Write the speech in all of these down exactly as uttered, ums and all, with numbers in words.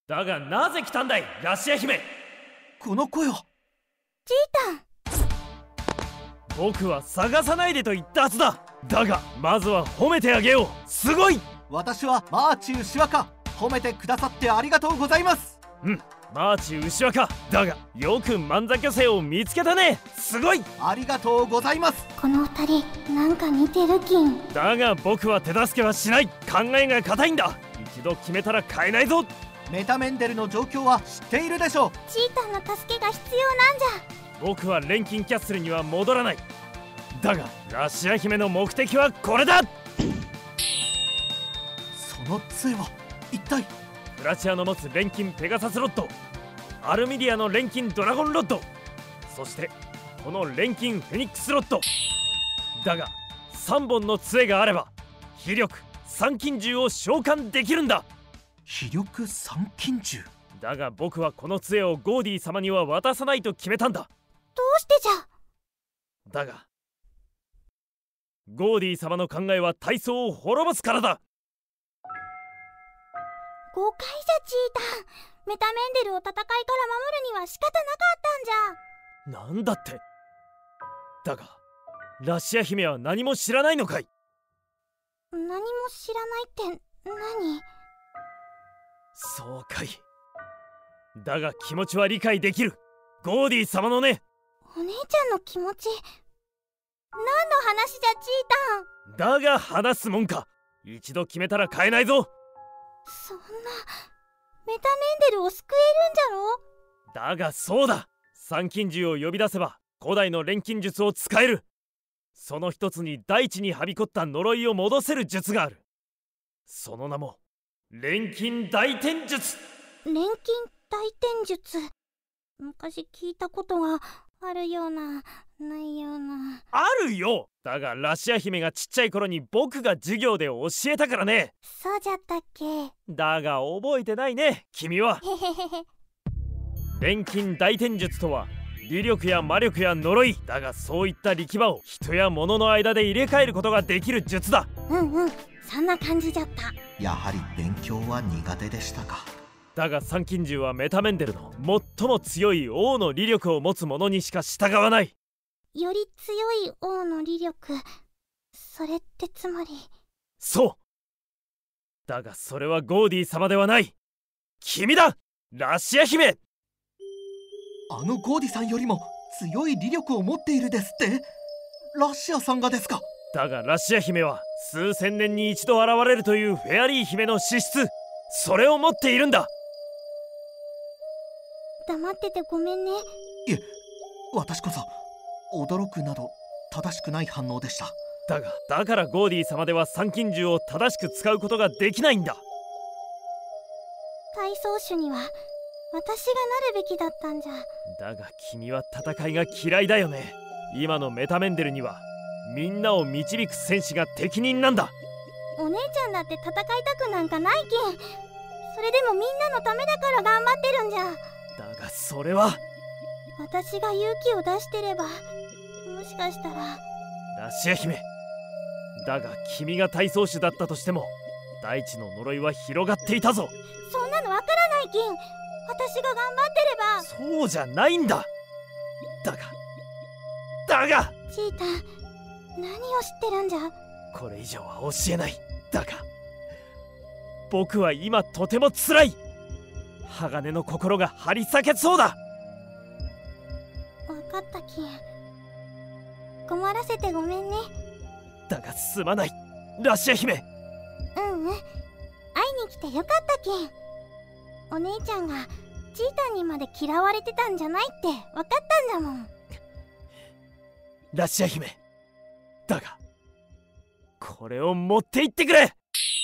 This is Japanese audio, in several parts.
だがなぜ来たんだい、ラシア姫。 この声は。 ジータン。 僕は探さないでと言ったはずだ。だがまずは褒めてあげよう。すごい。 私はマーチューシワカ。褒めてくださってありがとうございます。 うん、マーチュー牛若だがよく万座巨星を見つけたね。すごい。 ありがとうございます。 この二人なんか似てるキン。 だが僕は手助けはしない。考えが固いんだ。一度決めたら変えないぞ。 メタメンデルの状況は知っているでしょう。 ジータンの助けが必要なんじゃ。 僕は錬金キャッスルには戻らない。だがラシア姫の目的はこれだ。 その杖は一体。 フラチアの持つ錬金ペガサスロッド、アルミディアの錬金ドラゴンロッド、そしてこの錬金フェニックスロッドだが、さんぼんの杖があれば威力三金銃を召喚できるんだ。 威力三金銃だが僕はこの杖をゴーディ様には渡さないと決めたんだ。 どうしてじゃ。 だがゴーディ様の考えは大層を滅ぼすからだ。 誤解じゃジータン。メタメンデルを戦いから守るには仕方なかったんじゃ。 なんだって。だがラシア姫は何も知らないのかい。 何も知らないって何。 そうかい。だが気持ちは理解できる。ゴーディ様のね。 お姉ちゃんの気持ち何の話じゃジータン。だが話すもんか。一度決めたら変えないぞ。 そんなメタメンデルを救えるんじゃろ。 だがそうだ、三金銃を呼び出せば古代の錬金術を使える。その一つに大地にはびこった呪いを戻せる術がある。その名も錬金大天術。 錬金大天術、昔聞いたことがあるようなないような。 あるよ。だがラシア姫がちっちゃい頃に僕が授業で教えたからね。 そうじゃったっけ。 だが覚えてないね君は。 へへへへ。 錬金大天術とは威力や魔力や呪いだが、そういった力場を人や物の間で入れ替えることができる術だ。 うんうん、そんな感じじゃった。 やはり勉強は苦手でしたか。 だが三金銃はメタメンデルの最も強い王の威力を持つ者にしか従わない。 より強い王の威力、それってつまり。 そうだがそれはゴーディ様ではない。君だ、ラシア姫。 あのゴーディさんよりも強い威力を持っているですって。ラシアさんがですか。 だがラシア姫は数千年に一度現れるというフェアリー姫の資質、それを持っているんだ。 黙っててごめんね。 いえ、私こそ驚くなど正しくない反応でした。 だがだからゴーディ様では三金銃を正しく使うことができないんだ。 体操手には私がなるべきだったんじゃ。 だが君は戦いが嫌いだよね。今のメタメンデルにはみんなを導く戦士が適任なんだ。 お姉ちゃんだって戦いたくなんかないけん。それでもみんなのためだから頑張ってるんじゃ。 だがそれは私が勇気を出してれば、もしかしたら。 ラシア姫、だが君が体操手だったとしても大地の呪いは広がっていたぞ。 そんなのわからないけん。私が頑張ってれば。 そうじゃないんだ。だがだがチータン、何を知ってるんじゃ。 これ以上は教えない。だが僕は今とてもつらい。鋼の心が張り裂けそうだ。 分かったきん。困らせてごめんね。 だがすまない、ラシア姫。 うんうん、会いに来てよかったきん。お姉ちゃんがチータンにまで嫌われてたんじゃないって分かったんだもん。 ラシア姫、だがこれを持って行ってくれ。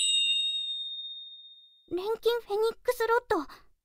錬金フェニックスロッド、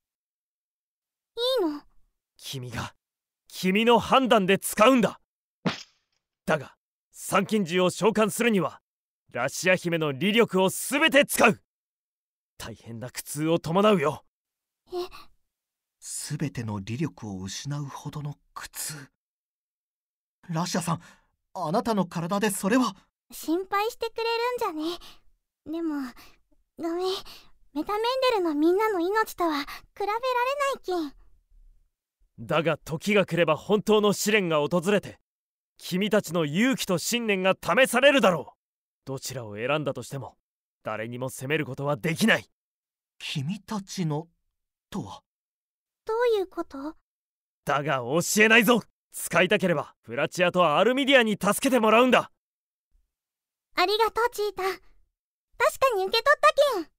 いいの？ 君が君の判断で使うんだ。だが三金銃を召喚するにはラシア姫の威力を全て使う。大変な苦痛を伴うよ。 え？ 全ての威力を失うほどの苦痛。ラシアさん、あなたの体でそれは。 心配してくれるんじゃね。でもごめん、 メタメンデルのみんなの命とは比べられないきん。 だが時が来れば本当の試練が訪れて、君たちの勇気と信念が試されるだろう。どちらを選んだとしても誰にも責めることはできない。 君たちのとは？ どういうこと？ だが教えないぞ。使いたければプラチアとアルミディアに助けてもらうんだ。 ありがとうチータ。確かに受け取ったけん。